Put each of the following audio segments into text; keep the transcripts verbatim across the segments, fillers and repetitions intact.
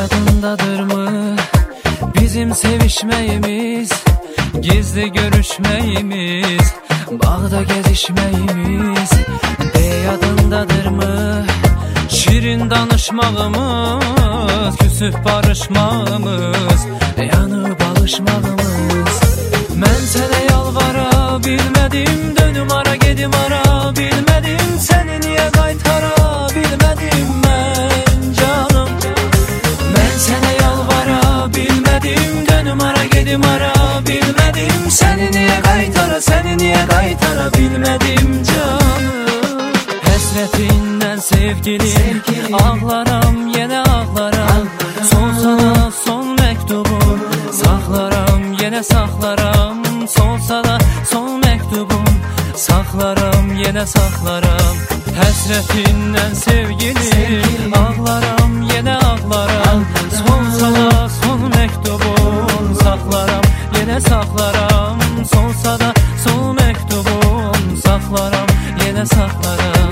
yadındadır mı bizim sevişmeyimiz, gizli görüşmeyimiz, bağda gezişmeyimiz? De yadındadır mı şirin danışmağımız, küsüp barışmağımız, yanıp alışmağımız? Mən sənə yalvara bilmədim, dönüm ara gedim ara bilmədim, səni niyə qaytara bilmədim mən canım? Mən sənə yalvara bilmədim, dönüm ara gedim ara bilmədim, səni niyə qaytara, səni niyə qaytara bilmədim canım? Həsrətindən sevgilim, ağlaram yenə ağlaram, son sana son məktubum, saxlaram yenə saxlaram, solsa da son məktubum, saxlaram yenə saxlaram. Həsrətindən sevgilim, ağlaram yenə ağlaram, solsa da son məktubum, saxlaram yenə saxlaram, solsa da son məktubum, saxlaram yenə saxlaram.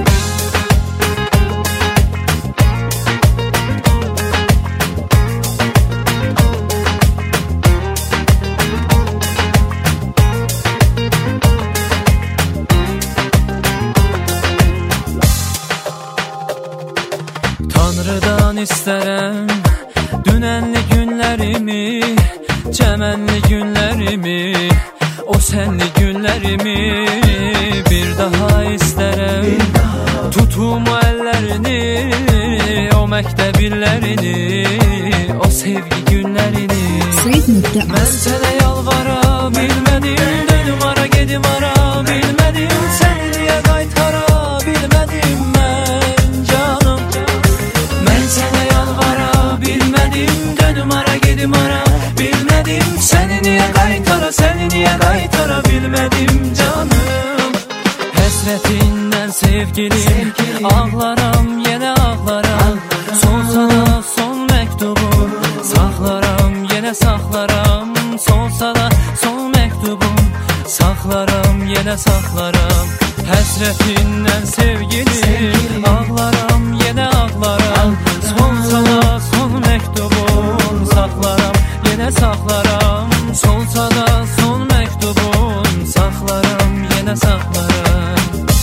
Tanrıdan istərəm dünənli günlərimi, çəmənli günlərimi, o sənli günlərimi bir daha istərəm. Tutum o əllərini, o məktəb illərini, o sevgi günlərini. Mən sənə yalvara bilmədim, dönüm ara gedim ara bilmədim, səni niyə qaytara bilmədim mən canım? Mən sənə yalvara bilmədim, dönüm ara gedim ara bilmədim, səni niyə qaytara, səni niyə qaytara bilmədim canım? Həsrətindən sevgilim, ağlaram yenə ağlaram, son sana son məktubum, saxlaram yenə saxlaram, solsa da son məktubum, saxlaram yenə saxlaram. Həsrətindən sevgilim, ağlaram yenə ağlaram, solsa da son məktubum, saxlaram yenə saxlaram, solsa da son məktubum, saxlaram yenə saxlaram.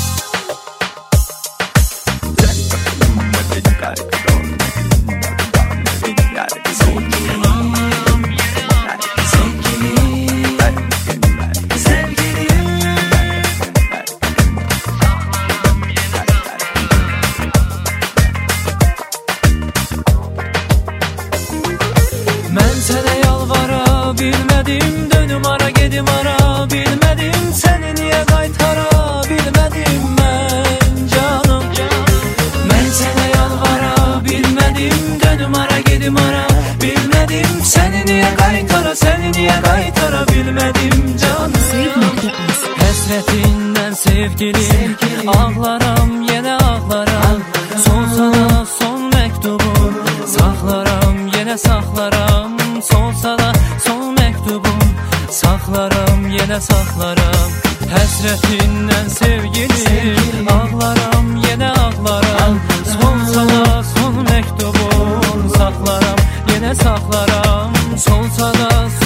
Mən sənə yalvara bilmədim, dönüm ara gedim ara bilmədim, səni niyə qaytara bilmədim mən canım? Mən sənə yalvara bilmədim, dönüm ara gedim ara bilmədim, səni niyə qaytara, səni niyə qaytara bilmədim canım? Həsrətindən sevgilim, ağlaram yenə ağlaram, son sana son məktubum, saxlaram yenə saxlaram, solsa da son məktubum, saxlaram yenə saxlaram. Həsrətindən sevgilim, ağlaram yenə ağlaram, solsa da son məktubum, saxlaram yenə saxlaram, solsa da